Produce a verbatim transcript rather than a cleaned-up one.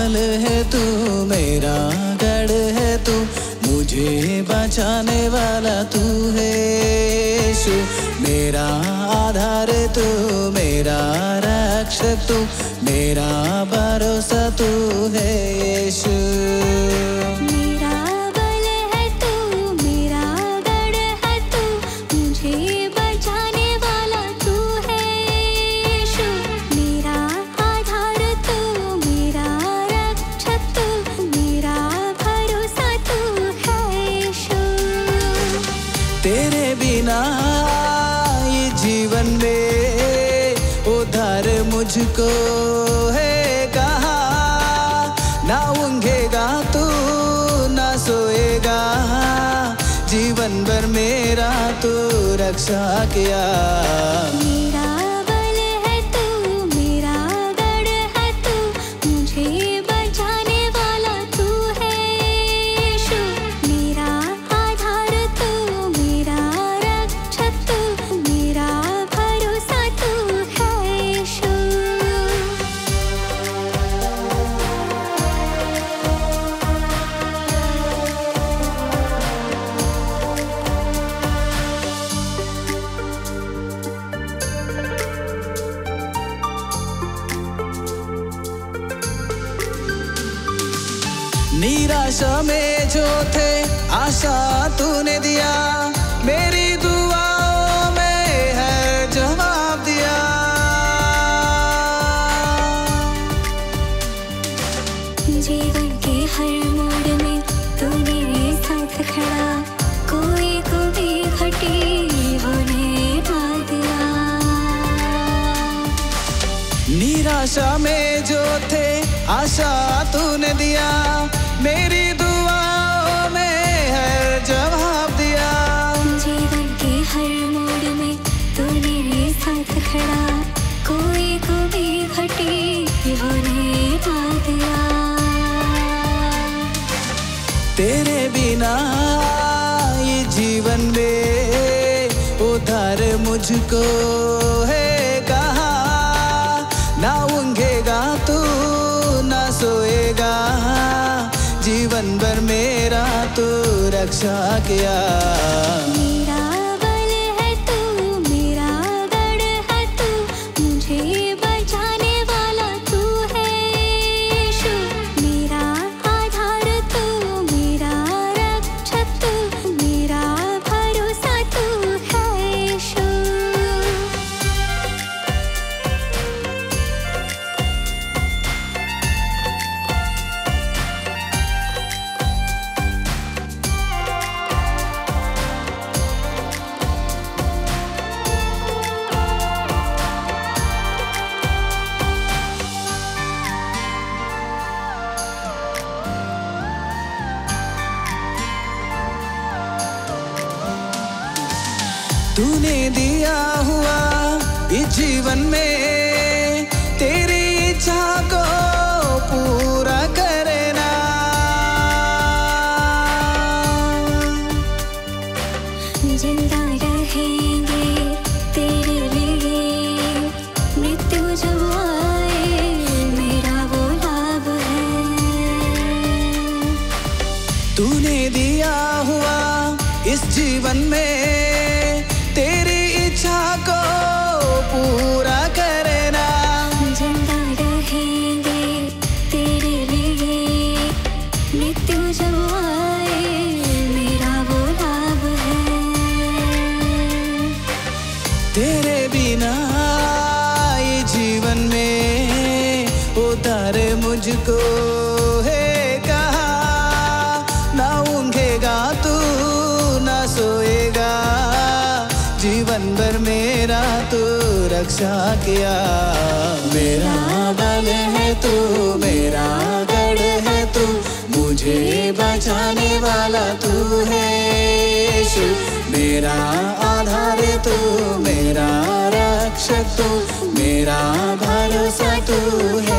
बल है तू, मेरा गढ़ है तू, मुझे बचाने वाला तू है यीशु। मेरा आधार तू, मेरा रक्षक तू, मेरा भरोसा तू है यीशु। तेरे बिना ये जीवन में उधार मुझको है कहाँ। ना ऊँघेगा तू ना सोएगा, जीवन भर मेरा तू रक्षा किया। निराशा में जो थे आशा तूने दिया, मेरी दुआओं में है जवाब दिया। जीवन के हर मोड़ में तूने साथ खड़ा, कोई को भी घटी होने ना दिया। निराशा में जो थे आशा तूने दिया, मेरी दुआओं में है जवाब दिया। जीवन के हर मोड़ में तूने साथ खड़ा, कोई को भी घटी होने ना दिया। तेरे बिना ये जीवन में उधार मुझको है कहाँ। ना ऊँघेगा तू ना सोएगा, जीवन भर मेरा तू रक्षा किया। मेरा बल है तू, मेरा गढ़ है तू, मुझे बचाने वाला तू है यीशु। मेरा आधार तू, मेरा रक्षक तू, मेरा भरोसा तू है यीशु। तूने दिया हुआ इस जीवन में, तेरी इच्छा को पूरा करना। जिंदा रहेंगे तेरे लिए, मृत्यु जब आए मेरा वो लाभ है। तूने दिया हुआ इस जीवन में, तेरी इच्छा को पूरा करना। जिंदा रहेंगे तेरे लिए, मृत्यु जब आए मेरा वो लाभ है। तेरे बिना ये जीवन में उधार मुझको है कहाँ। ना ऊँघेगा तू ना सोएगा, जीवन भर मेरा तू रक्षा किया। मेरा बल है तू, मेरा गढ़ है तू, मुझे बचाने वाला तू है यीशु। मेरा आधार तू, मेरा रक्षक तू, मेरा भरोसा तू है